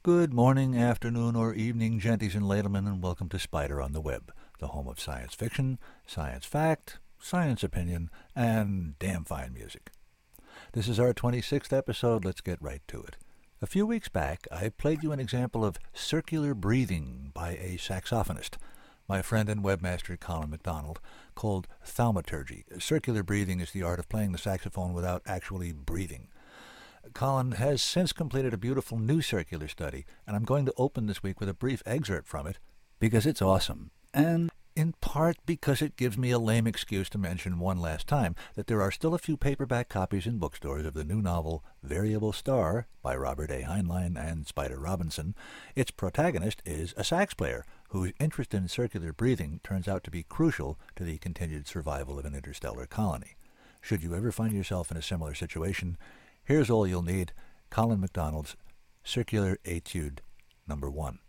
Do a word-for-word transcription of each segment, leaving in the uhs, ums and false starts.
Good morning, afternoon, or evening, genties and laymen, and welcome to Spider on the Web, the home of science fiction, science fact, science opinion, and damn fine music. This is our twenty-sixth episode. Let's get right to it. A few weeks back, I played you an example of circular breathing by a saxophonist, my friend and webmaster Colin MacDonald, called thaumaturgy. Circular breathing is the art of playing the saxophone without actually breathing. Colin has since completed a beautiful new circular study, and I'm going to open this week with a brief excerpt from it because it's awesome, and in part because it gives me a lame excuse to mention one last time that there are still a few paperback copies in bookstores of the new novel Variable Star by Robert A. Heinlein and Spider Robinson. Its protagonist is a sax player whose interest in circular breathing turns out to be crucial to the continued survival of an interstellar colony. Should you ever find yourself in a similar situation, here's all you'll need: Colin MacDonald's Circular Etude Number One.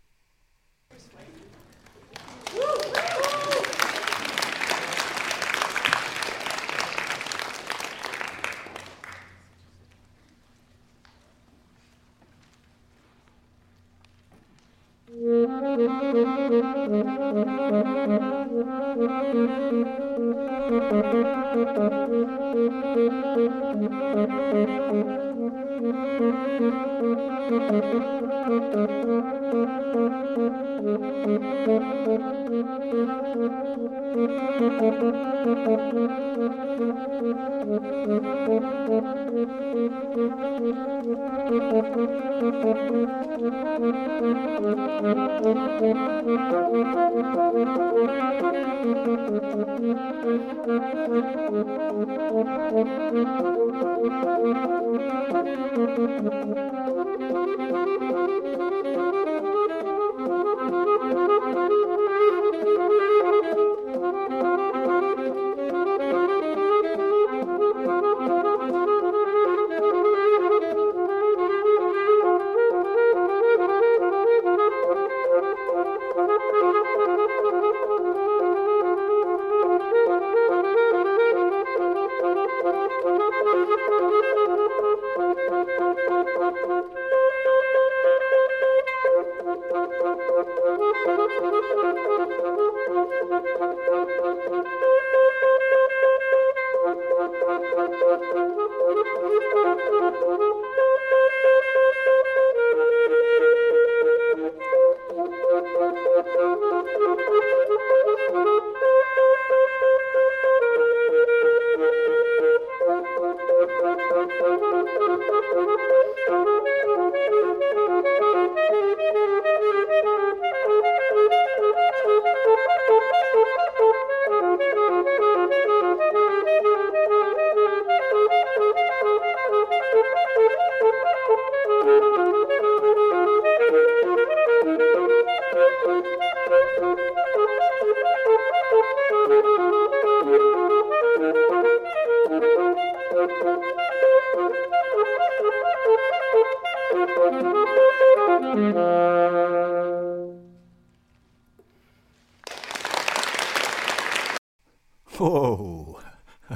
Whoa!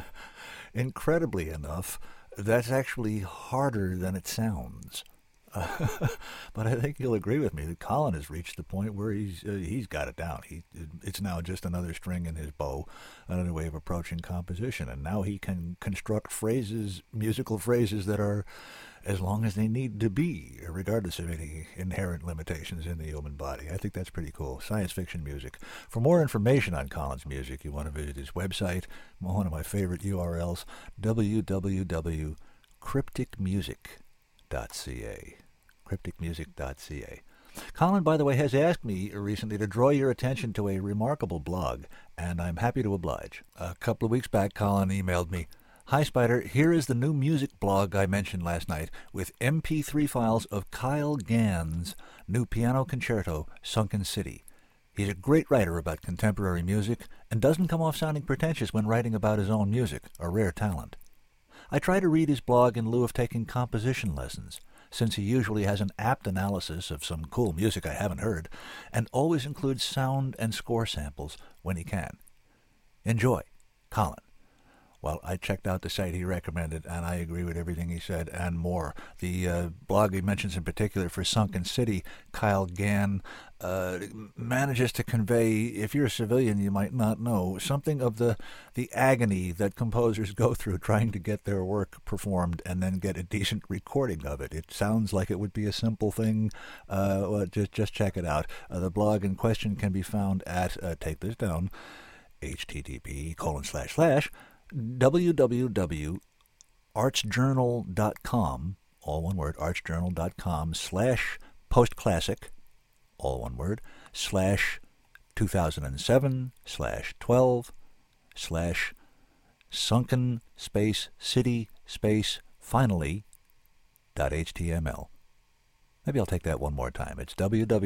Incredibly enough, that's actually harder than it sounds. Uh, but I think you'll agree with me that Colin has reached the point where he's uh, he's got it down. He it's now just another string in his bow, another way of approaching composition, and now he can construct phrases, musical phrases that are as long as they need to be, regardless of any inherent limitations in the human body. I think that's pretty cool. Science fiction music. For more information on Colin's music, you want to visit his website, one of my favorite U R Ls, w w w dot cryptic music dot c a. cryptic music dot c a. Colin, by the way, has asked me recently to draw your attention to a remarkable blog, and I'm happy to oblige. A couple of weeks back, Colin emailed me, "Hi, Spider, here is the new music blog I mentioned last night with M P three files of Kyle Gann's new piano concerto, Sunken City. He's a great writer about contemporary music and doesn't come off sounding pretentious when writing about his own music, a rare talent. I try to read his blog in lieu of taking composition lessons, since he usually has an apt analysis of some cool music I haven't heard, and always includes sound and score samples when he can. Enjoy, Colin." Well, I checked out the site he recommended, and I agree with everything he said and more. The uh, blog he mentions in particular for Sunken City, Kyle Gann, uh, manages to convey, if you're a civilian, you might not know, something of the, the agony that composers go through trying to get their work performed and then get a decent recording of it. It sounds like it would be a simple thing. Uh, well, just, just check it out. Uh, the blog in question can be found at, uh, take this down, http colon slash slash www.artsjournal.com, all one word, artsjournal.com slash postclassic, all one word, slash two thousand seven slash twelve slash sunken space city space finally dot html. Maybe I'll take that one more time. It's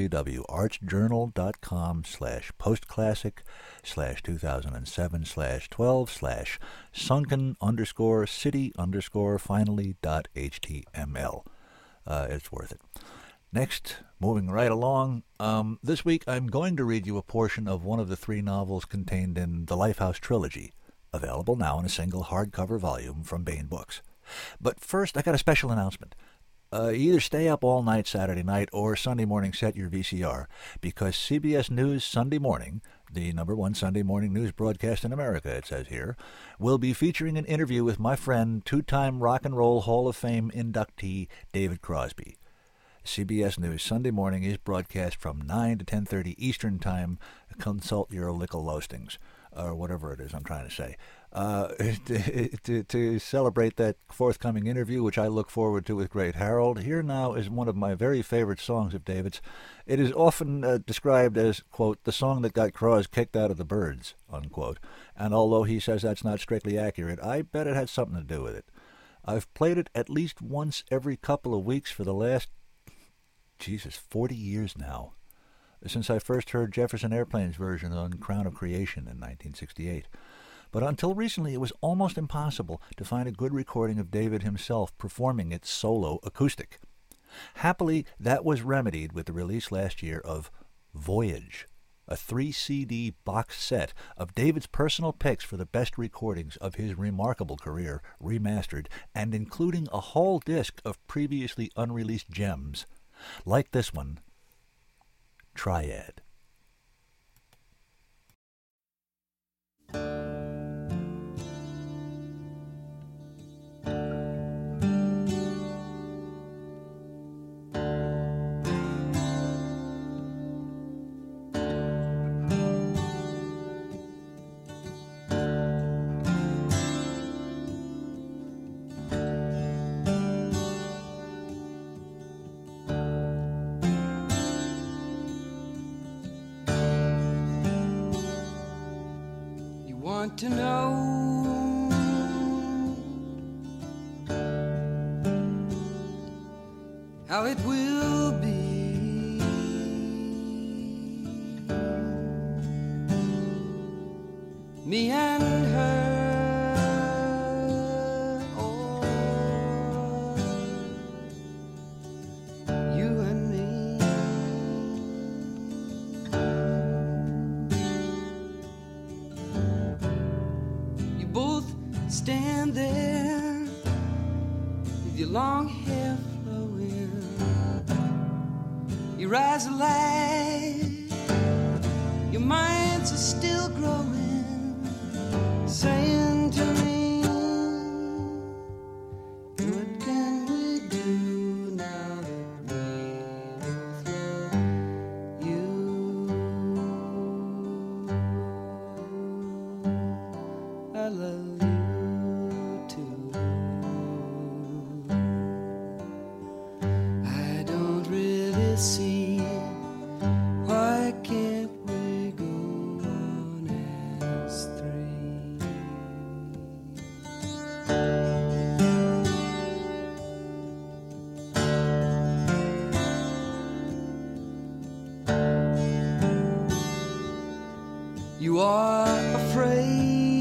www.artsjournal.com slash postclassic slash 2007 slash 12 slash sunken underscore city underscore finally dot html. Uh, it's worth it. Next, moving right along, um, this week I'm going to read you a portion of one of the three novels contained in the Lifehouse trilogy, available now in a single hardcover volume from Baen Books. But first, I got a special announcement. Uh, either stay up all night Saturday night or Sunday morning set your V C R, because C B S News Sunday Morning, the number one Sunday morning news broadcast in America, it says here, will be featuring an interview with my friend, two-time Rock and Roll Hall of Fame inductee David Crosby. C B S News Sunday Morning is broadcast from nine to ten thirty Eastern Time. Consult your local listings, or whatever it is I'm trying to say. Uh, to, to, to celebrate that forthcoming interview, which I look forward to with great Harold, here now is one of my very favorite songs of David's. It is often uh, described as, quote, the song that got Cross kicked out of the Byrds, unquote. And although he says that's not strictly accurate, I bet it had something to do with it. I've played it at least once every couple of weeks for the last, Jesus, forty years now, since I first heard Jefferson Airplane's version on Crown of Creation in nineteen sixty-eight. But until recently, it was almost impossible to find a good recording of David himself performing it solo acoustic. Happily, that was remedied with the release last year of Voyage, a three C D box set of David's personal picks for the best recordings of his remarkable career, remastered, and including a whole disc of previously unreleased gems, like this one, Triad. To know how it will be, me and her, or you and me. Stand there with your long hair flowing, your eyes are light, your minds are still growing, saying to me, what can we do now that we both love you? I love you. See, why can't we go on as three? You are afraid,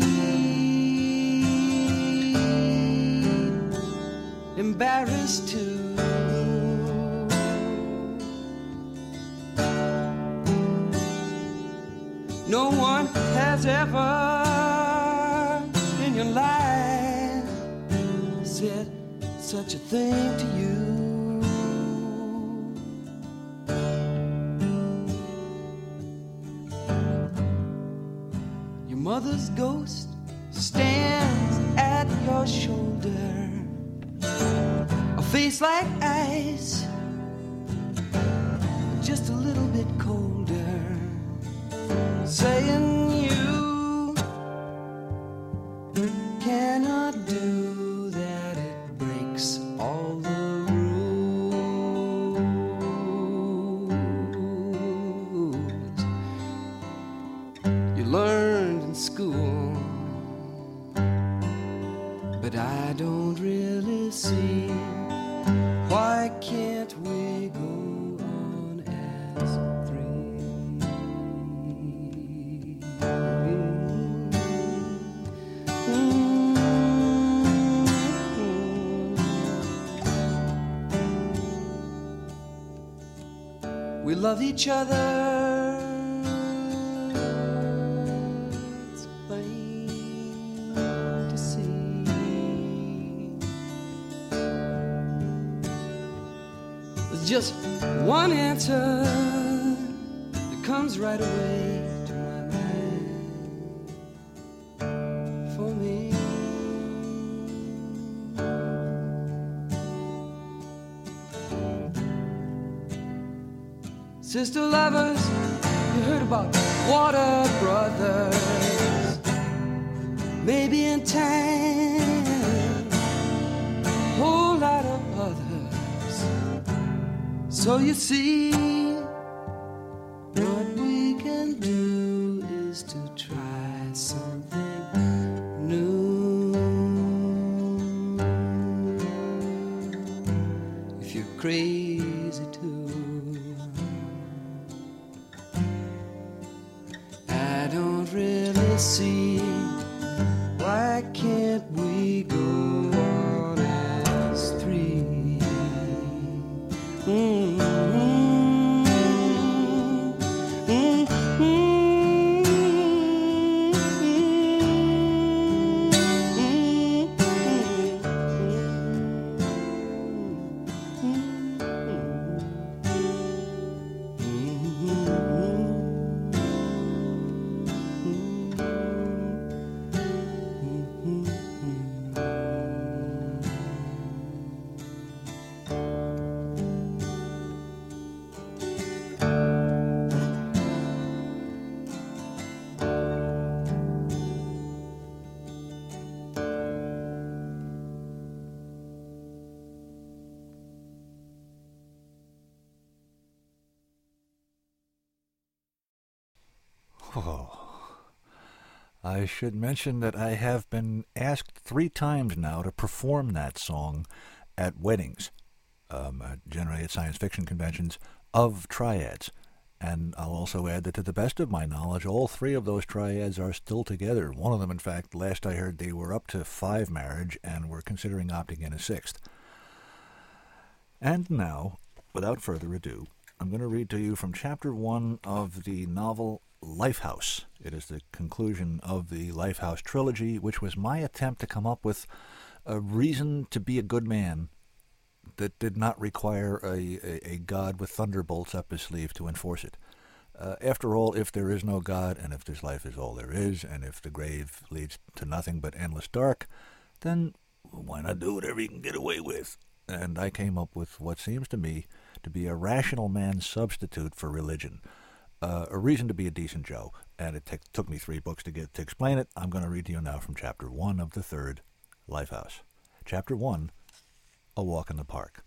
embarrassed too. No one has ever in your life said such a thing to you. Your mother's ghost stands at your shoulder, a face like ice, just a little bit colder, saying you cannot do that, it breaks all the rules you learned in school. But I don't really see, why can't we go on as three? Mm-hmm. We love each other. Just one answer that comes right away to my mind for me. Sister lovers, you heard about water brothers. Maybe in time, a whole lot of others. So you see, what we can do is to try something new. If you're crazy too, I don't really see, why can't we go on as three? Mm. Oh, I should mention that I have been asked three times now to perform that song at weddings, um, uh, generally at science fiction conventions, of triads. And I'll also add that to the best of my knowledge, all three of those triads are still together. One of them, in fact, last I heard, they were up to five marriage and were considering opting in a sixth. And now, without further ado, I'm going to read to you from chapter one of the novel Lifehouse. It is the conclusion of the Lifehouse trilogy, which was my attempt to come up with a reason to be a good man that did not require a, a, a God with thunderbolts up his sleeve to enforce it. Uh, after all, if there is no God, and if this life is all there is, and if the grave leads to nothing but endless dark, then why not do whatever you can get away with? And I came up with what seems to me to be a rational man's substitute for religion. Uh, a reason to be a decent Joe, and it t- took me three books to get to explain it. I'm going to read to you now from chapter one of the third Lifehouse. Chapter one, A Walk in the Park.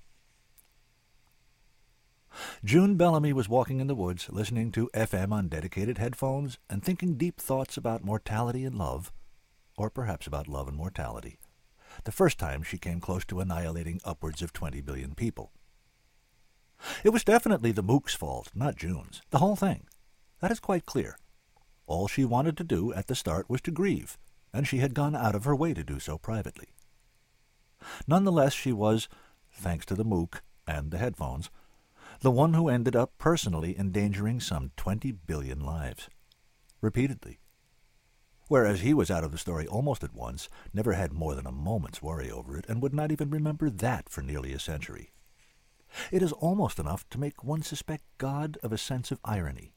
June Bellamy was walking in the woods, listening to F M on dedicated headphones, and thinking deep thoughts about mortality and love, or perhaps about love and mortality, the first time she came close to annihilating upwards of twenty billion people. It was definitely the Mook's fault, not June's. The whole thing. That is quite clear. All she wanted to do at the start was to grieve, and she had gone out of her way to do so privately. Nonetheless, she was, thanks to the Mook and the headphones, the one who ended up personally endangering some twenty billion lives. Repeatedly. whereas he was out of the story almost at once, never had more than a moment's worry over it, and would not even remember that for nearly a century. It is almost enough to make one suspect God of a sense of irony.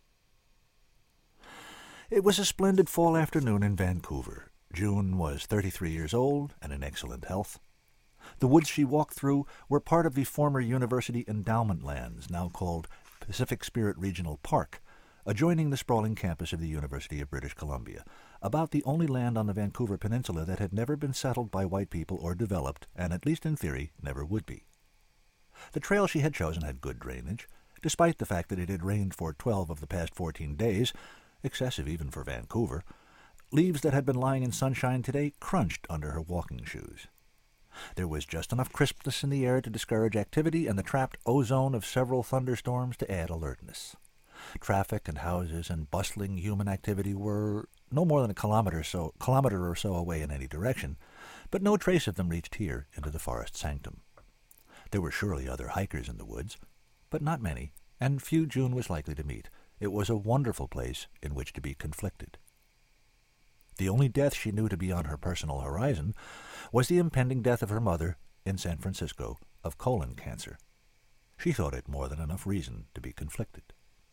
It was a splendid fall afternoon in Vancouver. June was thirty-three years old and in excellent health. The woods she walked through were part of the former University Endowment lands, now called Pacific Spirit Regional Park, adjoining the sprawling campus of the University of British Columbia, about the only land on the Vancouver Peninsula that had never been settled by white people or developed, and at least in theory, never would be. The trail she had chosen had good drainage, despite the fact that it had rained for twelve of the past fourteen days, excessive even for Vancouver. Leaves that had been lying in sunshine today crunched under her walking shoes. There was just enough crispness in the air to discourage activity, and the trapped ozone of several thunderstorms to add alertness. Traffic and houses and bustling human activity were no more than a kilometer, so, kilometer or so away in any direction, but no trace of them reached here into the forest sanctum. There were surely other hikers in the woods, but not many, and few June was likely to meet. It was a wonderful place in which to be conflicted. The only death she knew to be on her personal horizon was the impending death of her mother in San Francisco of colon cancer. She thought it more than enough reason to be conflicted.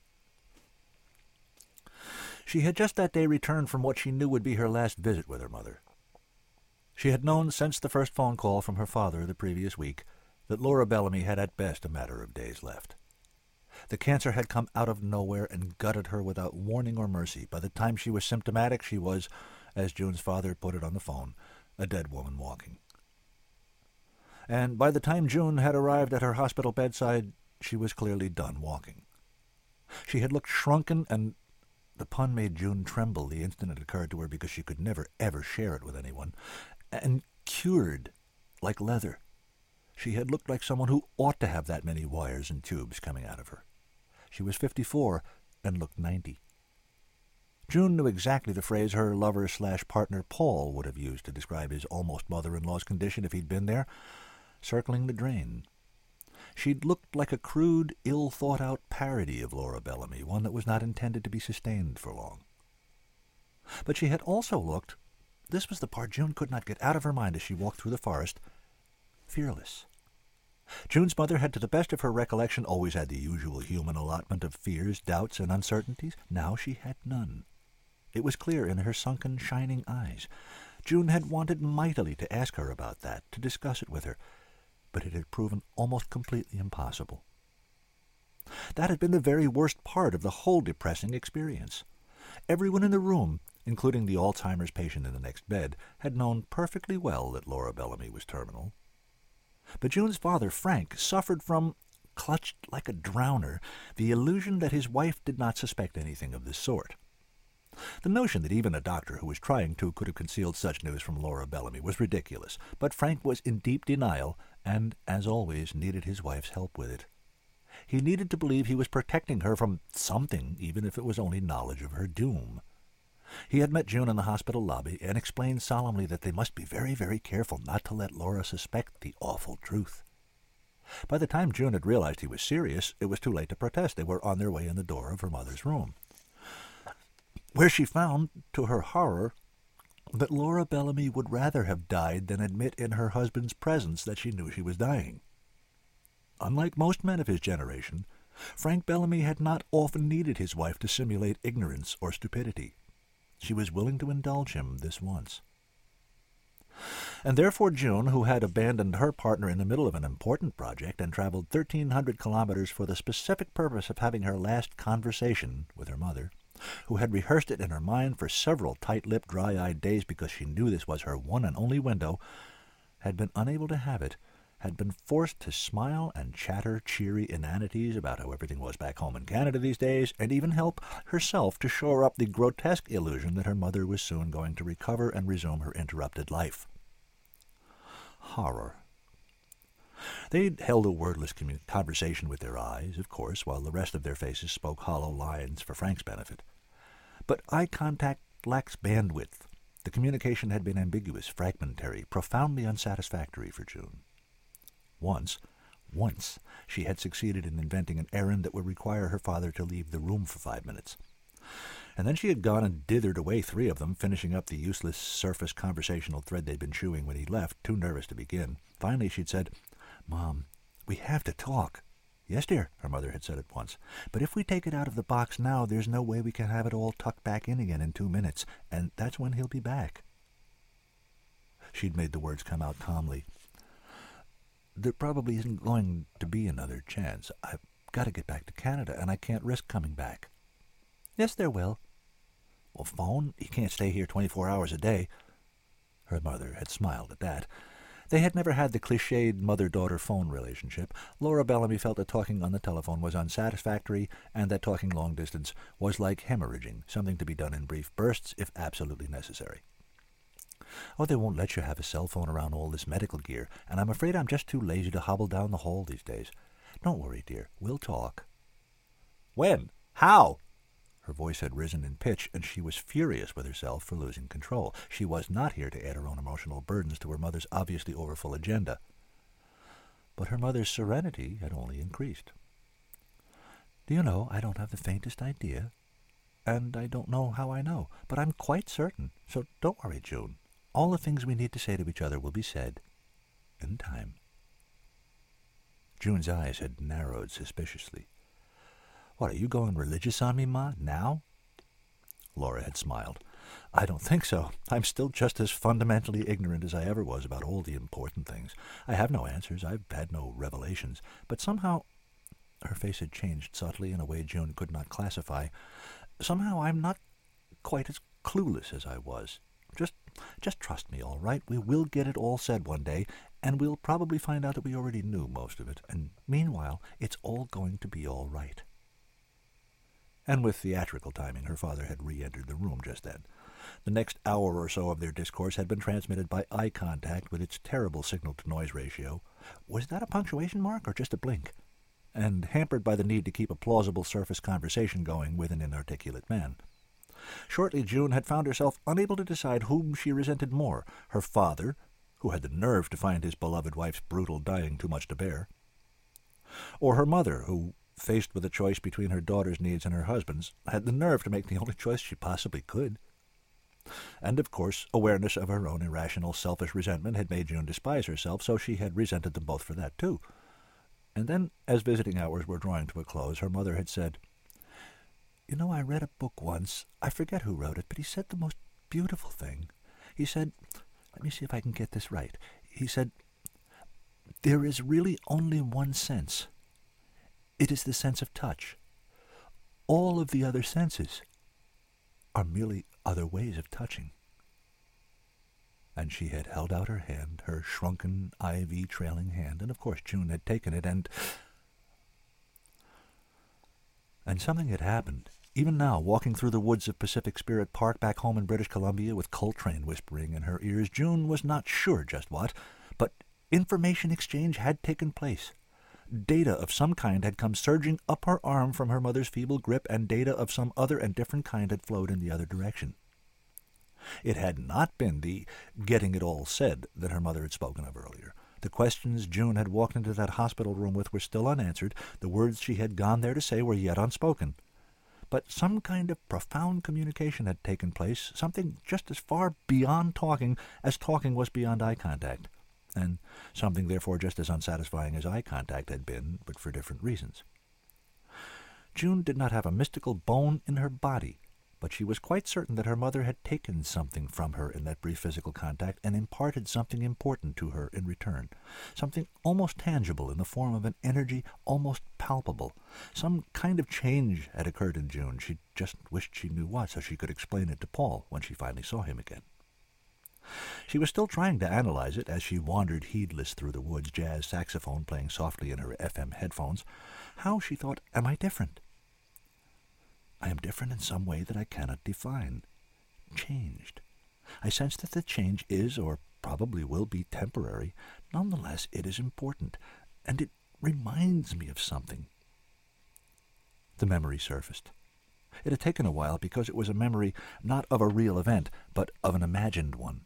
She had just that day returned from what she knew would be her last visit with her mother. She had known since the first phone call from her father the previous week that Laura Bellamy had at best a matter of days left. The cancer had come out of nowhere and gutted her without warning or mercy. By the time she was symptomatic, she was, as June's father put it on the phone, a dead woman walking. And by the time June had arrived at her hospital bedside, she was clearly done walking. She had looked shrunken, and the pun made June tremble the instant it occurred to her, because she could never, ever share it with anyone, and cured like leather. She had looked like someone who ought to have that many wires and tubes coming out of her. She was fifty-four and looked ninety. June knew exactly the phrase her lover-slash-partner Paul would have used to describe his almost mother-in-law's condition if he'd been there, circling the drain. She'd looked like a crude, ill-thought-out parody of Laura Bellamy, one that was not intended to be sustained for long. But she had also looked, this was the part June could not get out of her mind as she walked through the forest, fearless. June's mother had, to the best of her recollection, always had the usual human allotment of fears, doubts, and uncertainties. Now she had none. It was clear in her sunken, shining eyes. June had wanted mightily to ask her about that, to discuss it with her, but it had proven almost completely impossible. That had been the very worst part of the whole depressing experience. Everyone in the room, including the Alzheimer's patient in the next bed, had known perfectly well that Laura Bellamy was terminal. But June's father, Frank, suffered from, clutched like a drowner, the illusion that his wife did not suspect anything of this sort. The notion that even a doctor who was trying to could have concealed such news from Laura Bellamy was ridiculous, but Frank was in deep denial and, as always, needed his wife's help with it. He needed to believe he was protecting her from something, even if it was only knowledge of her doom. He had met June in the hospital lobby and explained solemnly that they must be very, very careful not to let Laura suspect the awful truth. By the time June had realized he was serious, it was too late to protest. They were on their way in the door of her mother's room, where she found, to her horror, that Laura Bellamy would rather have died than admit in her husband's presence that she knew she was dying. Unlike most men of his generation, Frank Bellamy had not often needed his wife to simulate ignorance or stupidity. She was willing to indulge him this once. And therefore June, who had abandoned her partner in the middle of an important project and traveled thirteen hundred kilometers for the specific purpose of having her last conversation with her mother, who had rehearsed it in her mind for several tight-lipped, dry-eyed days because she knew this was her one and only window, had been unable to have it, had been forced to smile and chatter cheery inanities about how everything was back home in Canada these days, and even help herself to shore up the grotesque illusion that her mother was soon going to recover and resume her interrupted life. Horror. They'd held a wordless commun- conversation with their eyes, of course, while the rest of their faces spoke hollow lines for Frank's benefit. But eye contact lacks bandwidth. The communication had been ambiguous, fragmentary, profoundly unsatisfactory for June. Once, once, she had succeeded in inventing an errand that would require her father to leave the room for five minutes. And then she had gone and dithered away three of them, finishing up the useless surface conversational thread they'd been chewing when he left, too nervous to begin. Finally she'd said, "Mom, we have to talk." "Yes, dear," her mother had said at once. "But if we take it out of the box now, there's no way we can have it all tucked back in again in two minutes, and that's when he'll be back." She'd made the words come out calmly. "There probably isn't going to be another chance. I've got to get back to Canada, and I can't risk coming back." "Yes, there will." "Well, phone? You can't stay here twenty-four hours a day." Her mother had smiled at that. They had never had the cliched mother-daughter phone relationship. Laura Bellamy felt that talking on the telephone was unsatisfactory, and that talking long-distance was like hemorrhaging, something to be done in brief bursts if absolutely necessary. "Oh, they won't let you have a cell phone around all this medical gear, and I'm afraid I'm just too lazy to hobble down the hall these days. Don't worry, dear. We'll talk." "When? How?" Her voice had risen in pitch, and she was furious with herself for losing control. She was not here to add her own emotional burdens to her mother's obviously overfull agenda. But her mother's serenity had only increased. "Do you know, I don't have the faintest idea, and I don't know how I know, but I'm quite certain. So don't worry, June. All the things we need to say to each other will be said in time." June's eyes had narrowed suspiciously. "What, are you going religious on me, Ma, now?" Laura had smiled. "I don't think so. I'm still just as fundamentally ignorant as I ever was about all the important things. I have no answers. I've had no revelations. But somehow—" Her face had changed subtly in a way June could not classify. "Somehow I'm not quite as clueless as I was. Just, just trust me, all right? We will get it all said one day, and we'll probably find out that we already knew most of it. And meanwhile, it's all going to be all right." And with theatrical timing, her father had re-entered the room just then. The next hour or so of their discourse had been transmitted by eye contact with its terrible signal-to-noise ratio. Was that a punctuation mark or just a blink? And hampered by the need to keep a plausible surface conversation going with an inarticulate man. Shortly, June had found herself unable to decide whom she resented more, her father, who had the nerve to find his beloved wife's brutal dying too much to bear, or her mother, who, faced with a choice between her daughter's needs and her husband's, had the nerve to make the only choice she possibly could. And, of course, awareness of her own irrational, selfish resentment had made June despise herself, so she had resented them both for that, too. And then, as visiting hours were drawing to a close, her mother had said, "You know, I read a book once. I forget who wrote it, but he said the most beautiful thing. He said, let me see if I can get this right. He said, there is really only one sense. It is the sense of touch. All of the other senses are merely other ways of touching." And she had held out her hand, her shrunken, ivy-trailing hand, and of course June had taken it, and... And something had happened. Even now, walking through the woods of Pacific Spirit Park back home in British Columbia with Coltrane whispering in her ears, June was not sure just what, but information exchange had taken place. Data of some kind had come surging up her arm from her mother's feeble grip, and data of some other and different kind had flowed in the other direction. It had not been the getting it all said that her mother had spoken of earlier. The questions June had walked into that hospital room with were still unanswered. The words she had gone there to say were yet unspoken. But some kind of profound communication had taken place, something just as far beyond talking as talking was beyond eye contact, and something therefore just as unsatisfying as eye contact had been, but for different reasons. June did not have a mystical bone in her body, but she was quite certain that her mother had taken something from her in that brief physical contact and imparted something important to her in return, something almost tangible in the form of an energy almost palpable. Some kind of change had occurred in June. She just wished she knew what, so she could explain it to Paul when she finally saw him again. She was still trying to analyze it as she wandered heedless through the woods, jazz saxophone playing softly in her F M headphones. How, she thought, am I different? I am different in some way that I cannot define. Changed. I sense that the change is, or probably will be, temporary. Nonetheless, it is important, and it reminds me of something. The memory surfaced. It had taken a while because it was a memory not of a real event, but of an imagined one.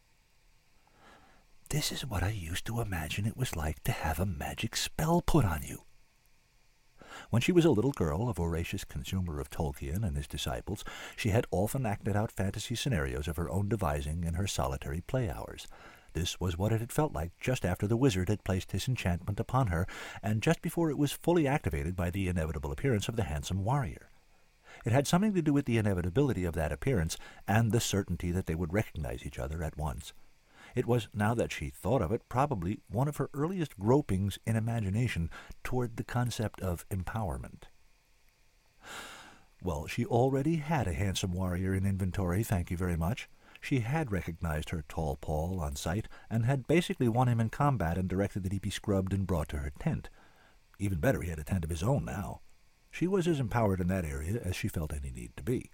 This is what I used to imagine it was like to have a magic spell put on you. When she was a little girl, a voracious consumer of Tolkien and his disciples, she had often acted out fantasy scenarios of her own devising in her solitary play hours. This was what it had felt like just after the wizard had placed his enchantment upon her, and just before it was fully activated by the inevitable appearance of the handsome warrior. It had something to do with the inevitability of that appearance, and the certainty that they would recognize each other at once. It was, now that she thought of it, probably one of her earliest gropings in imagination toward the concept of empowerment. Well, she already had a handsome warrior in inventory, thank you very much. She had recognized her tall Paul on sight, and had basically won him in combat and directed that he be scrubbed and brought to her tent. Even better, he had a tent of his own now. She was as empowered in that area as she felt any need to be.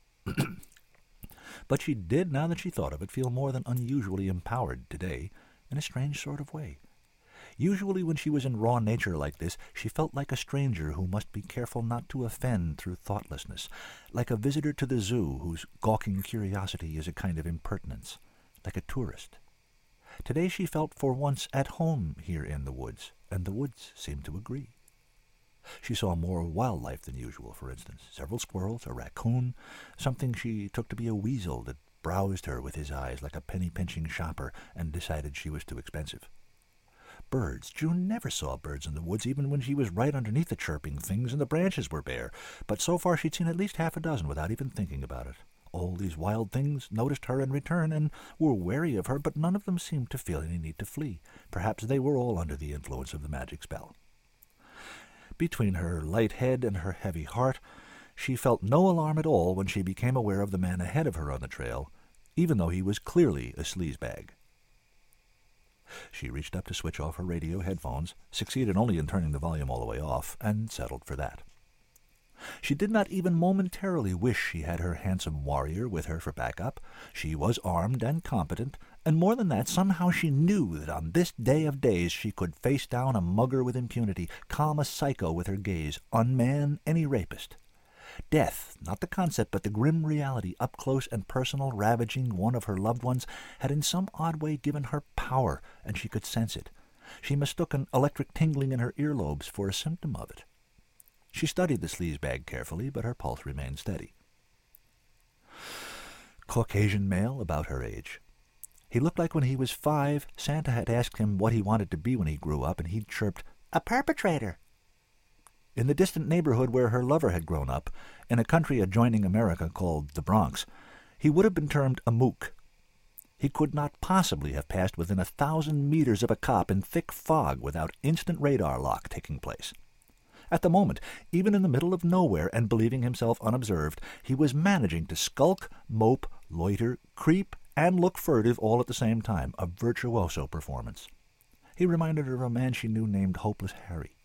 But she did, now that she thought of it, feel more than unusually empowered today, in a strange sort of way. Usually when she was in raw nature like this, she felt like a stranger who must be careful not to offend through thoughtlessness, like a visitor to the zoo whose gawking curiosity is a kind of impertinence, like a tourist. Today she felt for once at home here in the woods, and the woods seemed to agree. She saw more wildlife than usual, for instance, several squirrels, a raccoon, something she took to be a weasel that browsed her with his eyes like a penny-pinching shopper and decided she was too expensive. Birds. June never saw birds in the woods, even when she was right underneath the chirping things and the branches were bare, but so far she'd seen at least half a dozen without even thinking about it. All these wild things noticed her in return and were wary of her, but none of them seemed to feel any need to flee. Perhaps they were all under the influence of the magic spell. Between her light head and her heavy heart, she felt no alarm at all when she became aware of the man ahead of her on the trail, even though he was clearly a sleazebag. She reached up to switch off her radio headphones, succeeded only in turning the volume all the way off, and settled for that. She did not even momentarily wish she had her handsome warrior with her for backup. She was armed and competent, and more than that, somehow she knew that on this day of days she could face down a mugger with impunity, calm a psycho with her gaze, unman any rapist. Death, not the concept, but the grim reality, up close and personal, ravaging one of her loved ones, had in some odd way given her power, and she could sense it. She mistook an electric tingling in her earlobes for a symptom of it. She studied the sleazebag carefully, but her pulse remained steady. Caucasian male, about her age. He looked like when he was five, Santa had asked him what he wanted to be when he grew up, and he'd chirped, "A perpetrator." In the distant neighborhood where her lover had grown up, in a country adjoining America called the Bronx, he would have been termed a mook. He could not possibly have passed within a thousand meters of a cop in thick fog without instant radar lock taking place. At the moment, even in the middle of nowhere and believing himself unobserved, he was managing to skulk, mope, loiter, creep, and look furtive all at the same time, a virtuoso performance. He reminded her of a man she knew named Hopeless Harry.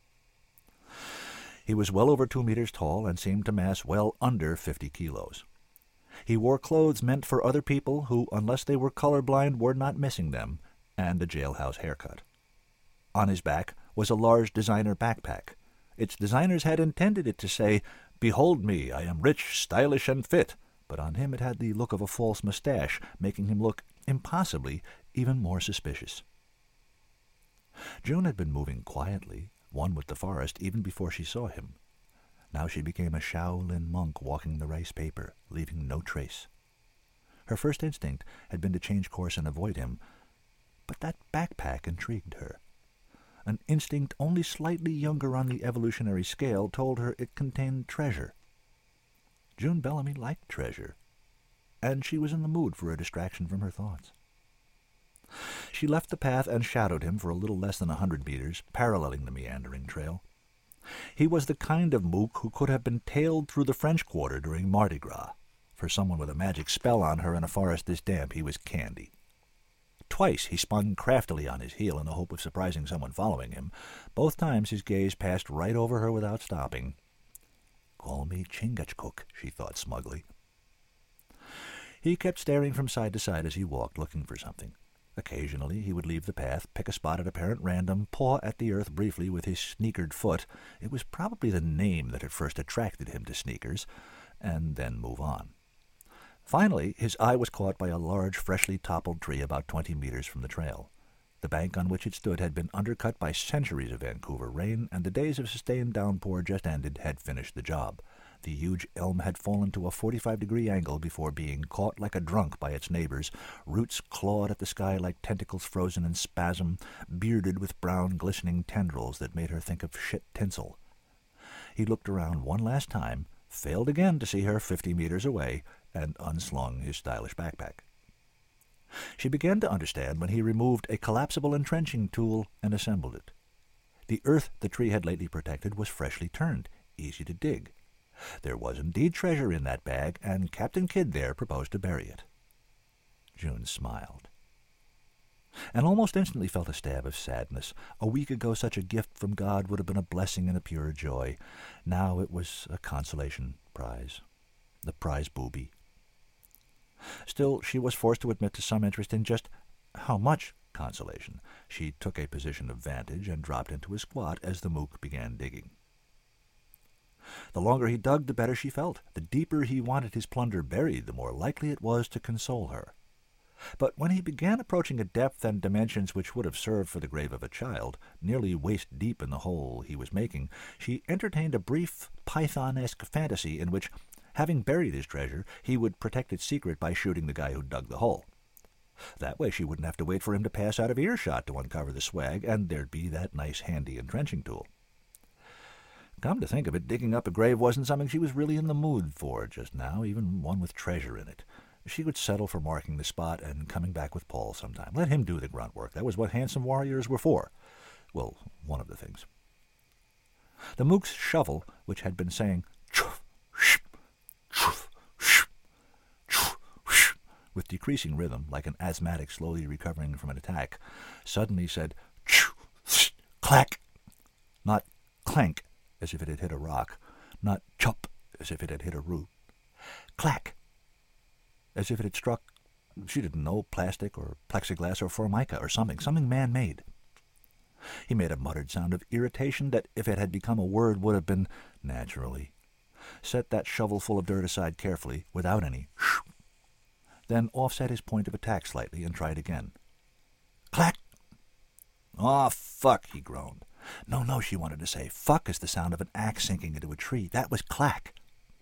He was well over two meters tall and seemed to mass well under fifty kilos. He wore clothes meant for other people who, unless they were colorblind, were not missing them, and a jailhouse haircut. On his back was a large designer backpack. Its designers had intended it to say, "Behold me, I am rich, stylish, and fit," but on him it had the look of a false mustache, making him look, impossibly, even more suspicious. June had been moving quietly, one with the forest, even before she saw him. Now she became a Shaolin monk walking the rice paper, leaving no trace. Her first instinct had been to change course and avoid him, but that backpack intrigued her. An instinct only slightly younger on the evolutionary scale told her it contained treasure. June Bellamy liked treasure, and she was in the mood for a distraction from her thoughts. She left the path and shadowed him for a little less than a hundred meters, paralleling the meandering trail. He was the kind of mook who could have been tailed through the French Quarter during Mardi Gras. For someone with a magic spell on her in a forest this damp, he was candy. Twice he spun craftily on his heel in the hope of surprising someone following him. Both times his gaze passed right over her without stopping. "Call me Chingachgook," she thought smugly. He kept staring from side to side as he walked, looking for something. Occasionally he would leave the path, pick a spot at apparent random, paw at the earth briefly with his sneakered foot — it was probably the name that had first attracted him to sneakers — and then move on. Finally, his eye was caught by a large, freshly toppled tree about twenty meters from the trail. The bank on which it stood had been undercut by centuries of Vancouver rain, and the days of sustained downpour just ended had finished the job. The huge elm had fallen to a forty-five degree angle before being caught like a drunk by its neighbors. Roots clawed at the sky like tentacles frozen in spasm, bearded with brown glistening tendrils that made her think of shit tinsel. He looked around one last time, failed again to see her fifty meters away, and unslung his stylish backpack. She began to understand when he removed a collapsible entrenching tool and assembled it. The earth the tree had lately protected was freshly turned, easy to dig. There was indeed treasure in that bag, and Captain Kidd there proposed to bury it. June smiled, and almost instantly felt a stab of sadness. A week ago such a gift from God would have been a blessing and a pure joy. Now it was a consolation prize, the prize booby. Still, she was forced to admit to some interest in just how much consolation. She took a position of vantage and dropped into a squat as the mook began digging. The longer he dug, the better she felt. The deeper he wanted his plunder buried, the more likely it was to console her. But when he began approaching a depth and dimensions which would have served for the grave of a child, nearly waist-deep in the hole he was making, she entertained a brief Python-esque fantasy in which, having buried his treasure, he would protect its secret by shooting the guy who dug the hole. That way she wouldn't have to wait for him to pass out of earshot to uncover the swag, and there'd be that nice handy entrenching tool. Come to think of it, digging up a grave wasn't something she was really in the mood for just now, even one with treasure in it. She would settle for marking the spot and coming back with Paul sometime. Let him do the grunt work. That was what handsome warriors were for. Well, one of the things. The mook's shovel, which had been saying "Chuff, shh, chuff, shh, chuff, shh," with decreasing rhythm, like an asthmatic slowly recovering from an attack, suddenly said "Chuff, shh, clack," not clank, as if it had hit a rock, not chop, as if it had hit a root, clack, as if it had struck, she didn't know, plastic or plexiglass or formica or something, something man-made. He made a muttered sound of irritation that, if it had become a word, would have been naturally. Set that shovel full of dirt aside carefully, without any shh, then offset his point of attack slightly and tried again. Clack! "Aw, fuck," he groaned. No, no, she wanted to say. Fuck is the sound of an axe sinking into a tree. That was clack.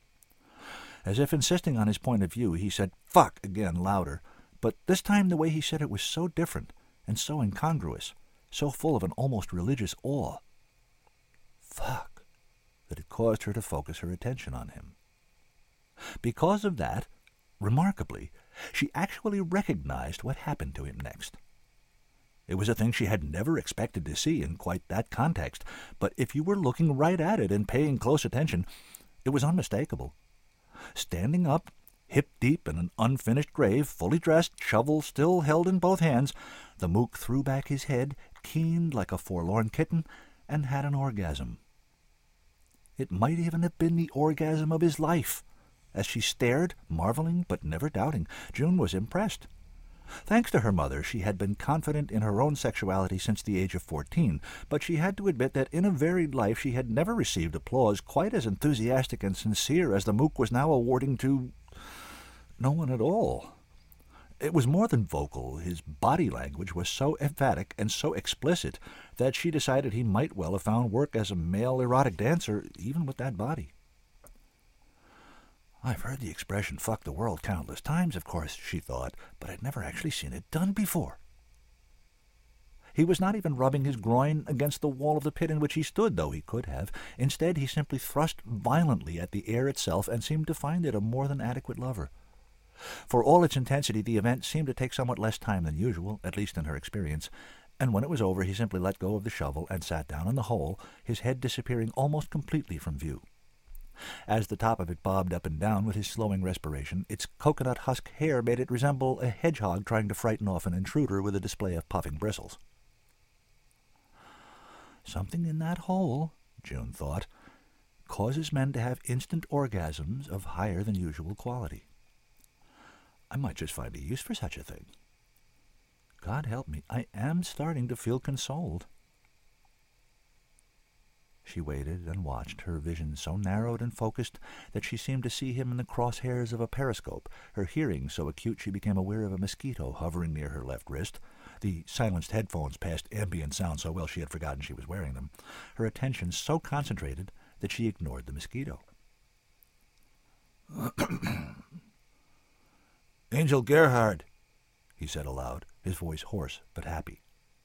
As if insisting on his point of view, he said fuck again, louder. But this time the way he said it was so different and so incongruous, so full of an almost religious awe. Fuck, that it caused her to focus her attention on him. Because of that, remarkably, she actually recognized what happened to him next. It was a thing she had never expected to see in quite that context, but if you were looking right at it and paying close attention, it was unmistakable. Standing up, hip-deep in an unfinished grave, fully dressed, shovel still held in both hands, the mook threw back his head, keened like a forlorn kitten, and had an orgasm. It might even have been the orgasm of his life. As she stared, marveling but never doubting, June was impressed. Thanks to her mother, she had been confident in her own sexuality since the age of fourteen, but she had to admit that in a varied life she had never received applause quite as enthusiastic and sincere as the mook was now awarding to no one at all. It was more than vocal. His body language was so emphatic and so explicit that she decided he might well have found work as a male erotic dancer, even with that body. I've heard the expression "fuck the world" countless times, of course, she thought, but I'd never actually seen it done before. He was not even rubbing his groin against the wall of the pit in which he stood, though he could have. Instead, he simply thrust violently at the air itself and seemed to find it a more than adequate lover. For all its intensity, the event seemed to take somewhat less time than usual, at least in her experience, and when it was over he simply let go of the shovel and sat down in the hole, his head disappearing almost completely from view. As the top of it bobbed up and down with his slowing respiration, its coconut husk hair made it resemble a hedgehog trying to frighten off an intruder with a display of puffing bristles. Something in that hole, June thought, causes men to have instant orgasms of higher than usual quality. I might just find a use for such a thing. God help me, I am starting to feel consoled. She waited and watched, her vision so narrowed and focused that she seemed to see him in the crosshairs of a periscope, her hearing so acute she became aware of a mosquito hovering near her left wrist, The silenced headphones passed ambient sound so well she had forgotten she was wearing them, her attention so concentrated that she ignored the mosquito. "Angel Gerhard," he said aloud, his voice hoarse but happy.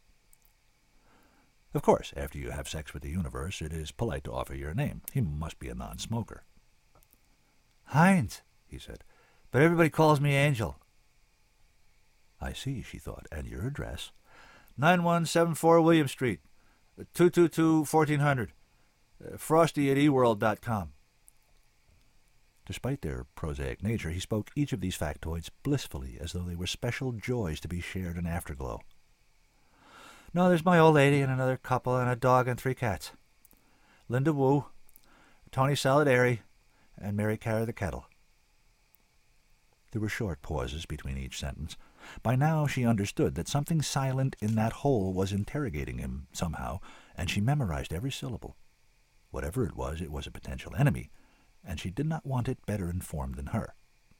Of course, after you have sex with the universe, it is polite to offer your name. He must be a non-smoker. "Heinz," he said, "but everybody calls me Angel." "I see," she thought, "and your address?" nine one seven four William Street, two two two, fourteen hundred, frosty at e world dot com. Despite their prosaic nature, he spoke each of these factoids blissfully, as though they were special joys to be shared in afterglow. "No, there's my old lady and another couple and a dog and three cats. Linda Wu, Tony Saladari, and Mary Carey the Kettle." There were short pauses between each sentence. By now she understood that something silent in that hole was interrogating him somehow, and she memorized every syllable. Whatever it was, it was a potential enemy, and she did not want it better informed than her.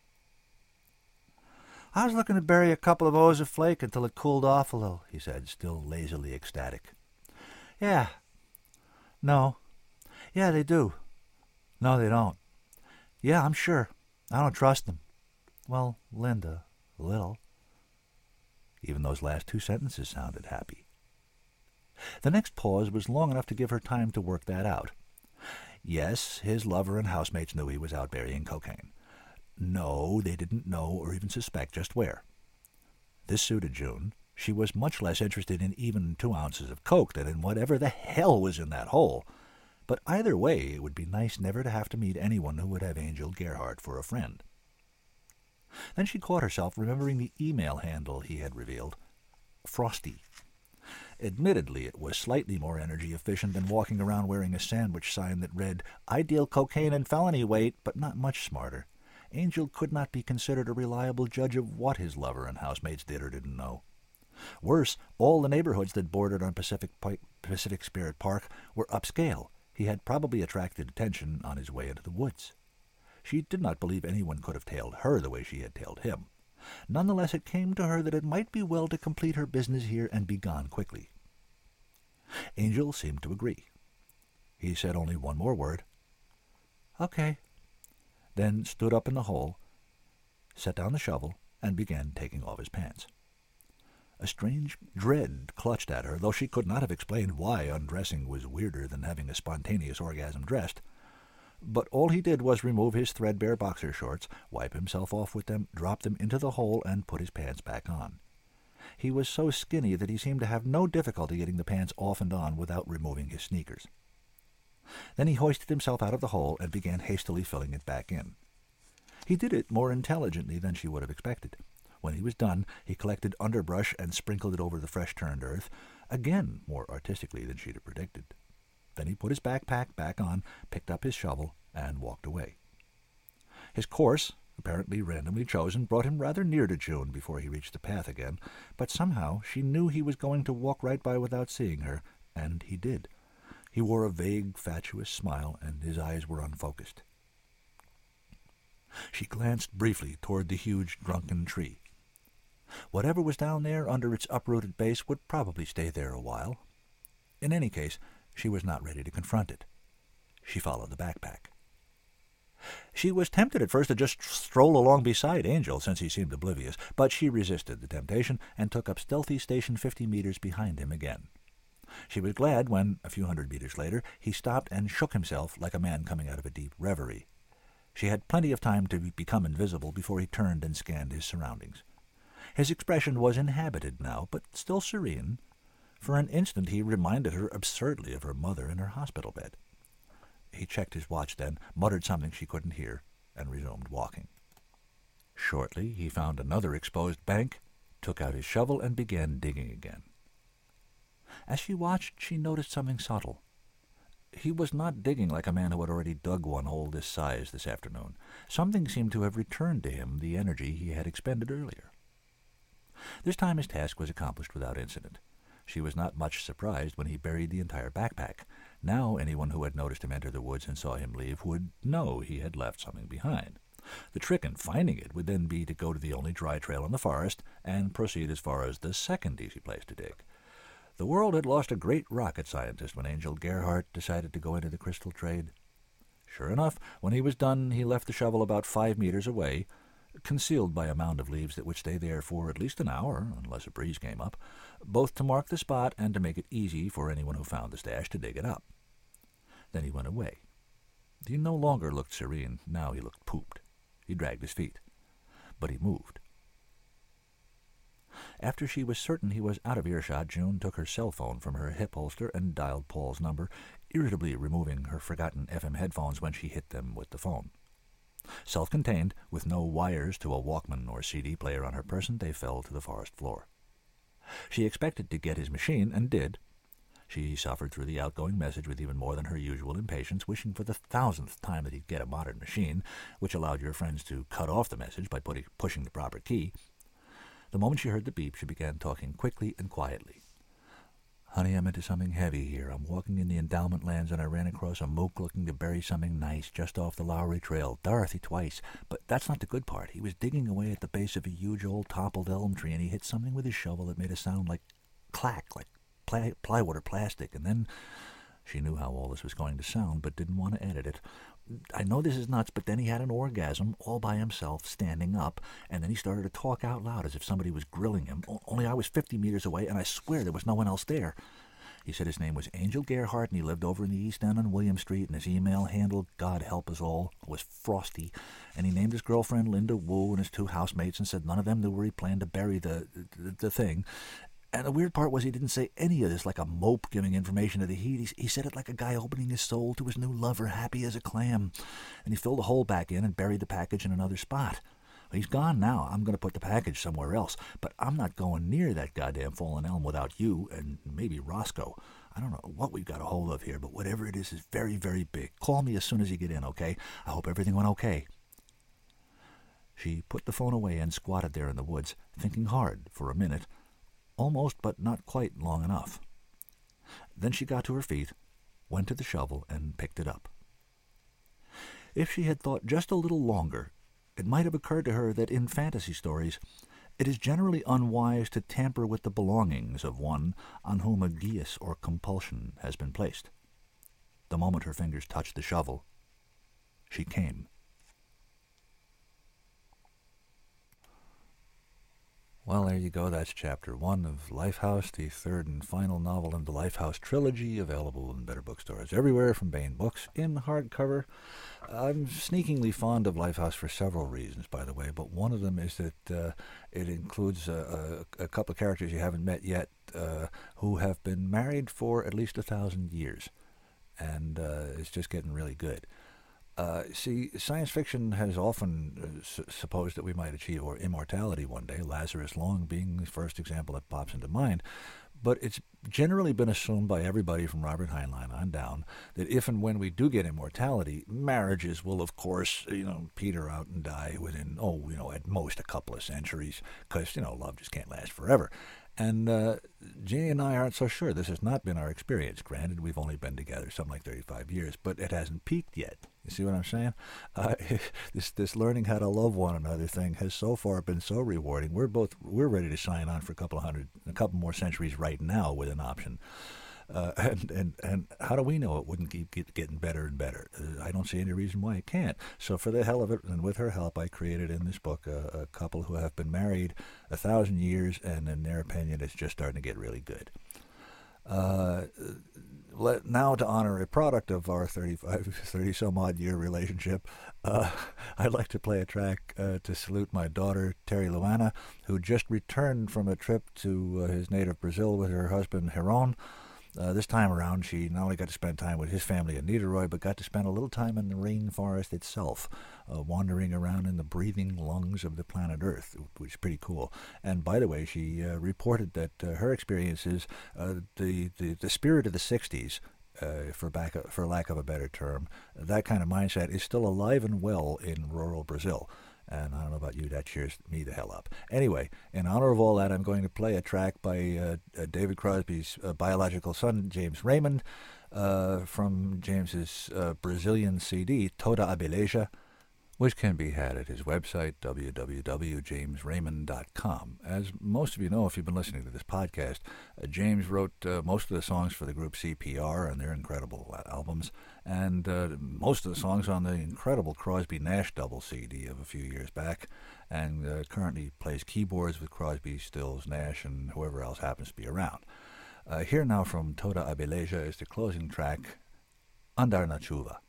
"I was looking to bury a couple of O's of flake until it cooled off a little," he said, still lazily ecstatic. "Yeah. No. Yeah, they do. No, they don't. Yeah, I'm sure. I don't trust them. Well, Linda, a little." Even those last two sentences sounded happy. The next pause was long enough to give her time to work that out. Yes, his lover and housemates knew he was out burying cocaine. No, they didn't know or even suspect just where. This suited June. She was much less interested in even two ounces of coke than in whatever the hell was in that hole. But either way, it would be nice never to have to meet anyone who would have Angel Gerhard for a friend. Then she caught herself remembering the email handle he had revealed. Frosty. Admittedly, it was slightly more energy efficient than walking around wearing a sandwich sign that read, "Ideal cocaine and felony weight," but not much smarter. Angel could not be considered a reliable judge of what his lover and housemates did or didn't know. Worse, all the neighborhoods that bordered on Pacific, Pacific Spirit Park were upscale. He had probably attracted attention on his way into the woods. She did not believe anyone could have tailed her the way she had tailed him. Nonetheless, it came to her that it might be well to complete her business here and be gone quickly. Angel seemed to agree. He said only one more word. "Okay," then stood up in the hole, set down the shovel, and began taking off his pants. A strange dread clutched at her, though she could not have explained why undressing was weirder than having a spontaneous orgasm dressed. But all he did was remove his threadbare boxer shorts, wipe himself off with them, drop them into the hole, and put his pants back on. He was so skinny that he seemed to have no difficulty getting the pants off and on without removing his sneakers. Then he hoisted himself out of the hole and began hastily filling it back in. He did it more intelligently than she would have expected. When he was done, he collected underbrush and sprinkled it over the fresh-turned earth, again more artistically than she'd have predicted. Then he put his backpack back on, picked up his shovel, and walked away. His course, apparently randomly chosen, brought him rather near to June before he reached the path again, but somehow she knew he was going to walk right by without seeing her, and he did. He wore a vague, fatuous smile, and his eyes were unfocused. She glanced briefly toward the huge drunken tree. Whatever was down there under its uprooted base would probably stay there a while. In any case, she was not ready to confront it. She followed the backpack. She was tempted at first to just stroll along beside Angel, since he seemed oblivious, but she resisted the temptation and took up stealthy station fifty meters behind him again. She was glad when, a few hundred meters later, he stopped and shook himself like a man coming out of a deep reverie. She had plenty of time to become invisible before he turned and scanned his surroundings. His expression was inhabited now, but still serene. For an instant he reminded her absurdly of her mother in her hospital bed. He checked his watch then, muttered something she couldn't hear, and resumed walking. Shortly he found another exposed bank, took out his shovel, and began digging again. As she watched, she noticed something subtle. He was not digging like a man who had already dug one hole this size this afternoon. Something seemed to have returned to him the energy he had expended earlier. This time his task was accomplished without incident. She was not much surprised when he buried the entire backpack. Now anyone who had noticed him enter the woods and saw him leave would know he had left something behind. The trick in finding it would then be to go to the only dry trail in the forest and proceed as far as the second easy place to dig. The world had lost a great rocket scientist when Angel Gerhardt decided to go into the crystal trade. Sure enough, when he was done, he left the shovel about five meters away, concealed by a mound of leaves that would stay there for at least an hour, unless a breeze came up, both to mark the spot and to make it easy for anyone who found the stash to dig it up. Then he went away. He no longer looked serene. Now he looked pooped. He dragged his feet. But he moved. After she was certain he was out of earshot, June took her cell phone from her hip holster and dialed Paul's number, irritably removing her forgotten F M headphones when she hit them with the phone. Self-contained, with no wires to a Walkman or C D player on her person, they fell to the forest floor. She expected to get his machine, and did. She suffered through the outgoing message with even more than her usual impatience, wishing for the thousandth time that he'd get a modern machine, which allowed your friends to cut off the message by putting, pushing the proper key. The moment she heard the beep, she began talking quickly and quietly. "Honey, I'm into something heavy here. I'm walking in the endowment lands, and I ran across a moke looking to bury something nice just off the Lowry Trail. Dorothy twice. But that's not the good part. He was digging away at the base of a huge old toppled elm tree, and he hit something with his shovel that made a sound like clack, like ply- plywood or plastic. And then..." She knew how all this was going to sound, but didn't want to edit it. "I know this is nuts, but then he had an orgasm all by himself, standing up, and then he started to talk out loud as if somebody was grilling him. Only I was fifty meters away, and I swear there was no one else there. He said his name was Angel Gerhardt, and he lived over in the East End on William Street, and his email handle, God help us all, was Frosty. And he named his girlfriend Linda Wu and his two housemates and said none of them knew where he planned to bury the, the, the thing. And the weird part was he didn't say any of this like a mope giving information to the heat. He, he said it like a guy opening his soul to his new lover, happy as a clam. And he filled the hole back in and buried the package in another spot. He's gone now. I'm going to put the package somewhere else. But I'm not going near that goddamn fallen elm without you and maybe Roscoe. I don't know what we've got a hold of here, but whatever it is is very, very big. Call me as soon as you get in, okay? I hope everything went okay." She put the phone away and squatted there in the woods, thinking hard for a minute. Almost, but not quite long enough. Then she got to her feet, went to the shovel, and picked it up. If she had thought just a little longer, it might have occurred to her that in fantasy stories it is generally unwise to tamper with the belongings of one on whom a geas or compulsion has been placed. The moment her fingers touched the shovel, she came. Well, there you go. That's chapter one of Lifehouse, the third and final novel in the Lifehouse trilogy, available in better bookstores everywhere from Baen Books in hardcover. I'm sneakingly fond of Lifehouse for several reasons, by the way, but one of them is that uh, it includes a, a, a couple of characters you haven't met yet uh, who have been married for at least a thousand years, and uh, it's just getting really good. Uh, see, science fiction has often uh, su- supposed that we might achieve or immortality one day, Lazarus Long being the first example that pops into mind. But it's generally been assumed by everybody from Robert Heinlein on down that if and when we do get immortality, marriages will, of course, you know, peter out and die within, oh, you know, at most a couple of centuries, because, you know, love just can't last forever. And uh, Jeannie and I aren't so sure. This has not been our experience. Granted, we've only been together something like thirty-five years, but it hasn't peaked yet. You see what I'm saying? Uh, this this learning how to love one another thing has so far been so rewarding. We're both we're ready to sign on for a couple of hundred, a couple more centuries right now with an option. Uh, and, and and how do we know it wouldn't keep get, getting better and better? Uh, I don't see any reason why it can't. So for the hell of it, and with her help, I created in this book a, a couple who have been married a thousand years, and in their opinion, it's just starting to get really good. Uh, let, now to honor a product of our thirty-five, thirty-some-odd year relationship, uh, I'd like to play a track uh, to salute my daughter, Terry Luana, who just returned from a trip to uh, his native Brazil with her husband, Heron. Uh, this time around, she not only got to spend time with his family in Niederoy, but got to spend a little time in the rainforest itself, uh, wandering around in the breathing lungs of the planet Earth, which is pretty cool. And by the way, she uh, reported that uh, her experiences, uh, the, the, the spirit of the sixties, uh, for, back, for lack of a better term, that kind of mindset is still alive and well in rural Brazil. And I don't know about you, that cheers me the hell up. Anyway, in honor of all that, I'm going to play a track by uh, uh, David Crosby's uh, biological son, James Raymond, uh, from James's uh, Brazilian C D, Toda a Beleza, which can be had at his website, w w w dot james raymond dot com. As most of you know, if you've been listening to this podcast, uh, James wrote uh, most of the songs for the group C P R and their incredible uh, albums, and uh, most of the songs on the incredible Crosby Nash double C D of a few years back, and uh, currently plays keyboards with Crosby, Stills, Nash, and whoever else happens to be around. Uh, here now from Toda Abeleja is the closing track, Andar na Chuva.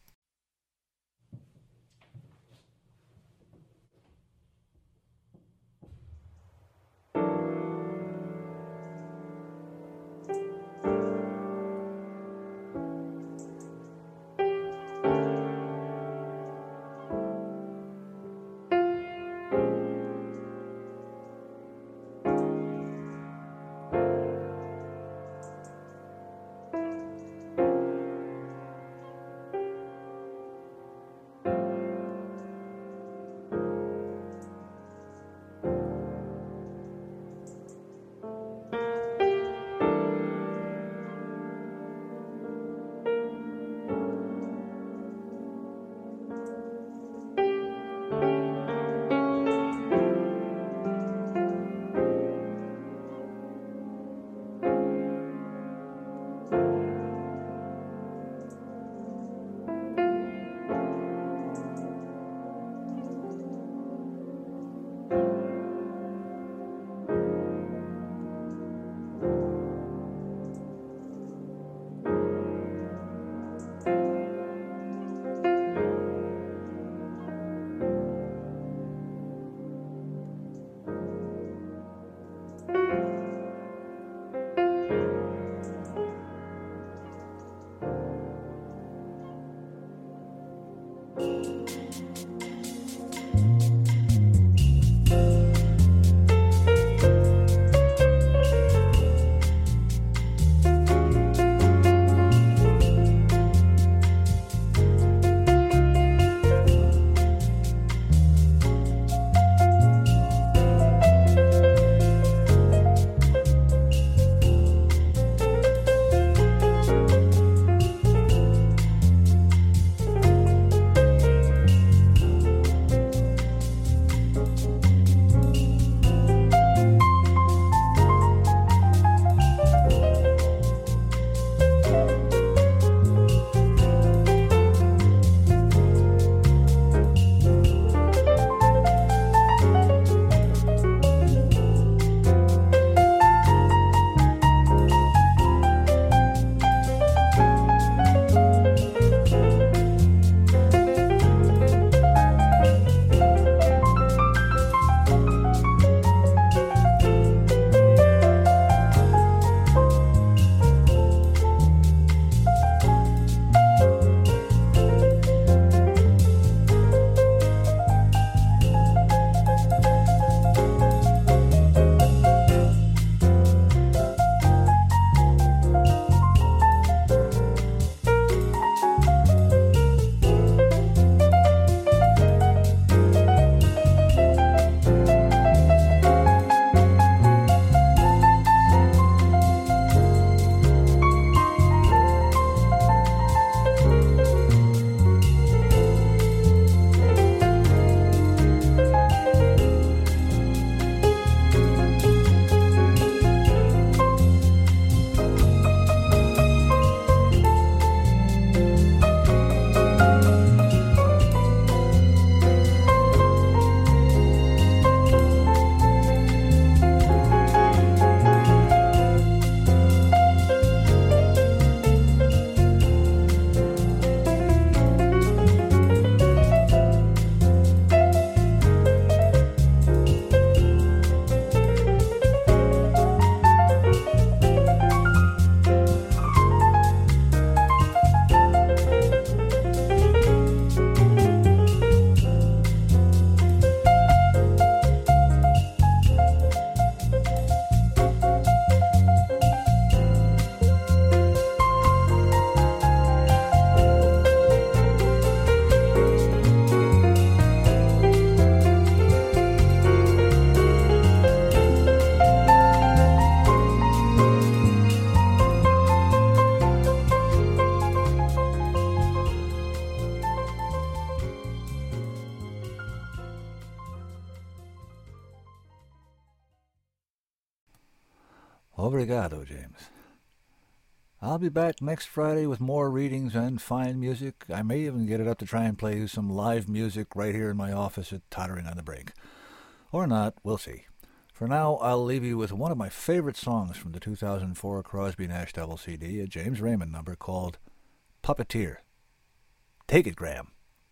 Obrigado, James. I'll be back next Friday with more readings and fine music. I may even get it up to try and play some live music right here in my office at Tottering on the Brink. Or not, we'll see. For now, I'll leave you with one of my favorite songs from the two thousand four Crosby Nash double C D, a James Raymond number called Puppeteer. Take it, Graham.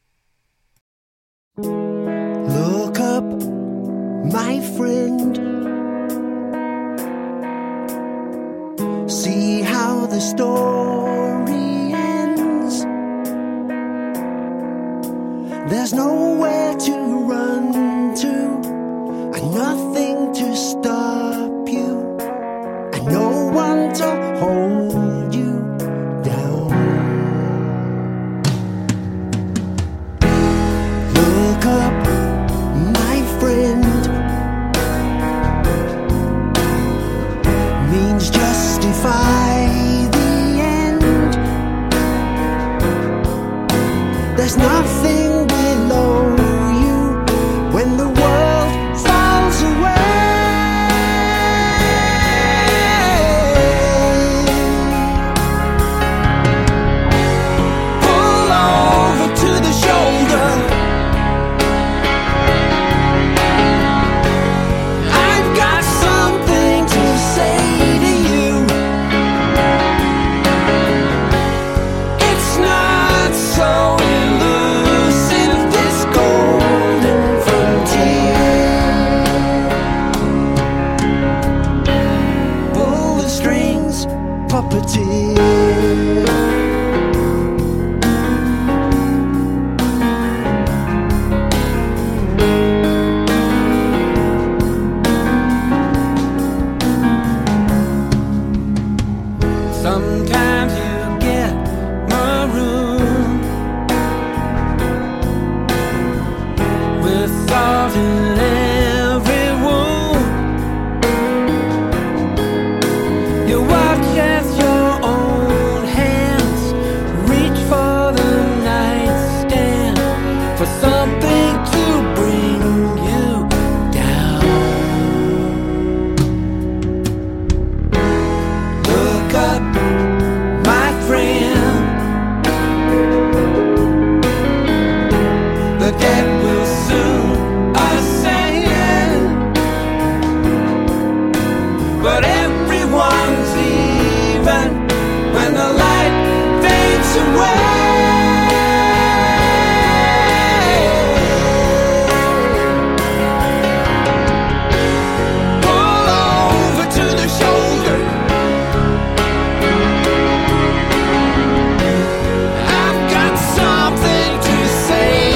Look up, my friend. See how the story ends. There's nowhere to run to, and nothing to stop you, and no one to hold you down. Look up, my friend. Means justify the end. There's nothing below you when the world falls away. Pull over to the shoulder. I've got something to say. So elusive, this golden frontier. Pull the strings, puppeteer. Sometimes you get marooned with salt in every wound. You watch as your own hands reach for the nightstand, for something to bring you down. Look up, my friend. The dead will soon ascend, but everyone's even when the light fades away. Pull over to the shoulder. I've got something to say.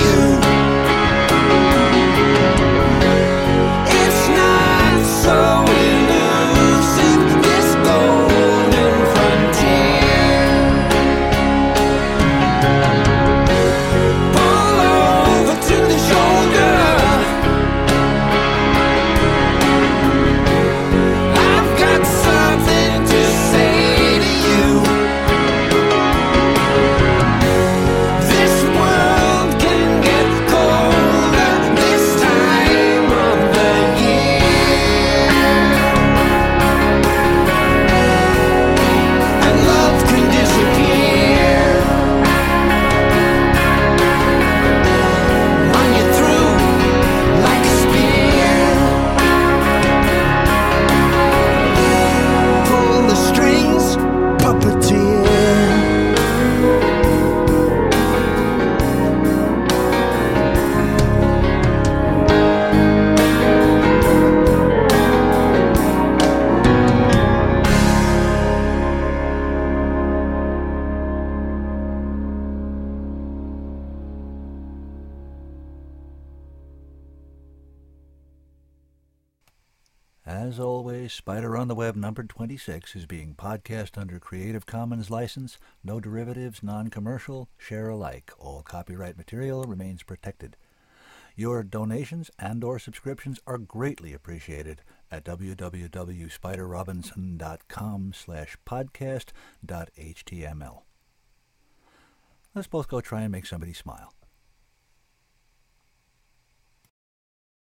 So elusive, this golden frontier. Pull over to the shoulder. I've got something to say to you. This world can get colder this time of the year. And love can disappear. Run you through like a spear. Pull the strings, puppeteer. As always, Spider on the Web number twenty-six is being podcast under Creative Commons license, no derivatives, non-commercial, share alike. All copyright material remains protected. Your donations and or subscriptions are greatly appreciated at www.spiderrobinson.com slash podcast.html. Let's both go try and make somebody smile.